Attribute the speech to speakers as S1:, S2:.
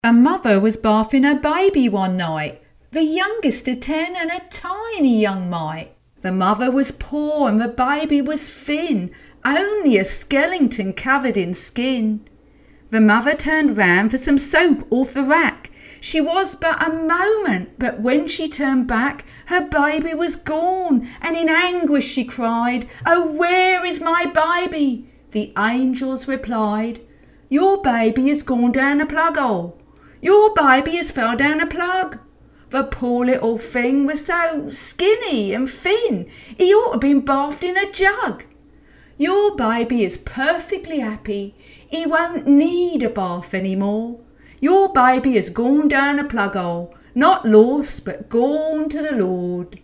S1: A mother was bathing her baby one night, the youngest of 10 and a tiny young mite. The mother was poor and the baby was thin, only a skeleton covered in skin. The mother turned round for some soap off the rack. She was but a moment, but when she turned back, her baby was gone, and in anguish she cried, "Oh, where is my baby?" The angels replied, "Your baby has gone down a plug hole. Your baby has fell down a plug." The poor little thing was so skinny and thin, he ought to been bathed in a jug. Your baby is perfectly happy. He won't need a bath any more. Your baby has gone down a plug hole, not lost, but gone to the Lord.